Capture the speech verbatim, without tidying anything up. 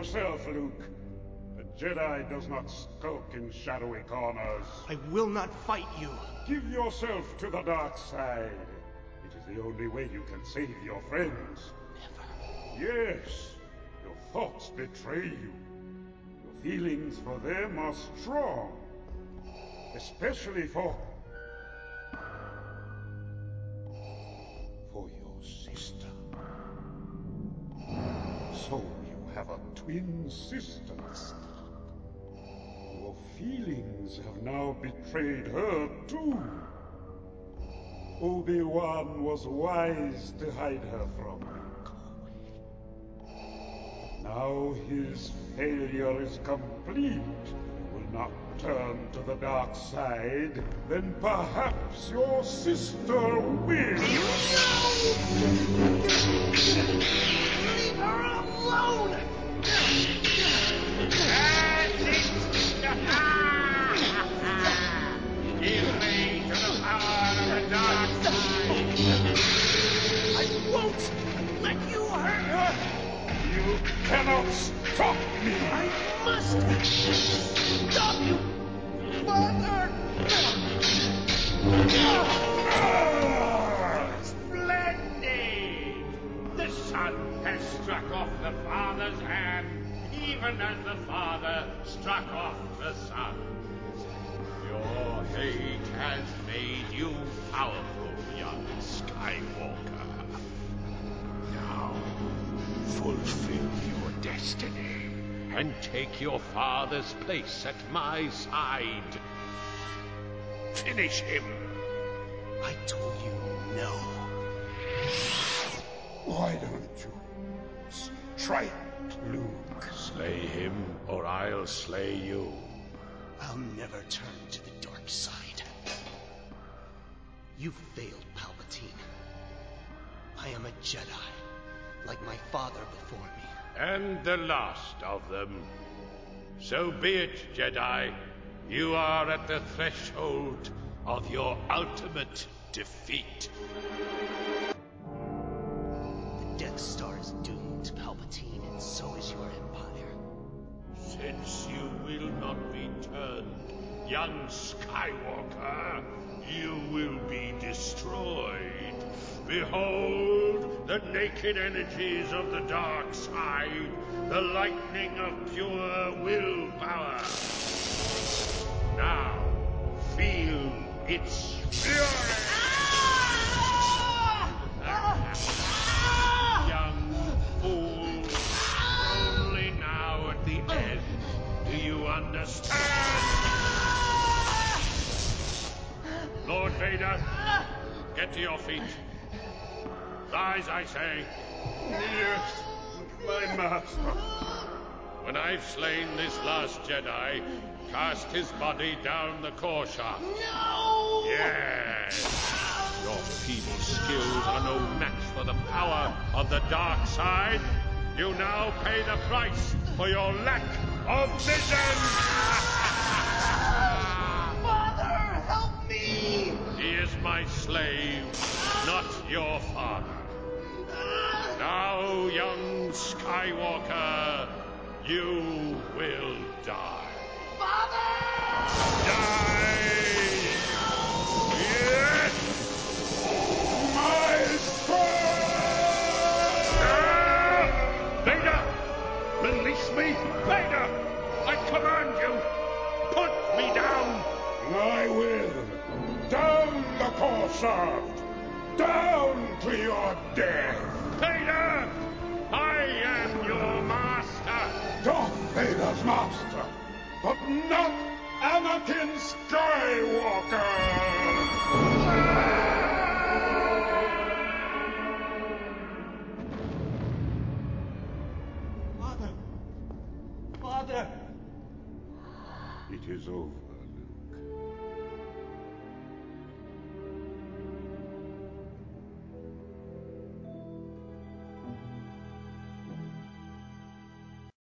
yourself, Luke. A Jedi does not skulk in shadowy corners. I will not fight you. Give yourself to the dark side. It is the only way you can save your friends. Never. Yes, your thoughts betray you. Your feelings for them are strong. Especially for... for your sister. So you have a twin sister. Your feelings have now betrayed her too. Obi-Wan was wise to hide her from you. Now his failure is complete. You will not turn to the dark side, then perhaps your sister will. Leave her alone! Give me to the power of the dark side! I won't let you hurt her! You cannot stop me! I must stop you, Father! Splendid! The son has struck off the father's hand, even as the father struck off the son. Your hate has made you powerful, young Skywalker. Now, fulfill your destiny and take your father's place at my side. Finish him. I told you no. Why don't you strike, Luke? Slay him, or I'll slay you. I'll never turn to the dark side. You failed, Palpatine. I am a Jedi, like my father before me. And the last of them. So be it, Jedi. You are at the threshold of your ultimate defeat. The Death Star is doomed, Palpatine, and so is your Empire. Since you will not be turned, young Skywalker, you will be destroyed. Behold the naked energies of the dark side, the lightning of pure willpower. Now, feel its fury! Young fool, only now at the end do you understand? Lord Vader, get to your feet. Rise, I say. Yes, my master. When I've slain this last Jedi, cast his body down the core shaft. No! Yes! Your feeble skills are no match for the power of the dark side. You now pay the price for your lack of vision! Father, help me! He is my slave, not your father. Now, young Skywalker, you will die. Father! Die! Yes! My son! Ah! Vader! Release me! Vader! I command you! Put me down! I will. Down the core shaft. Down to your death. Vader! I am your master! Darth Vader's master, but not Anakin Skywalker! Father! Father! It is over.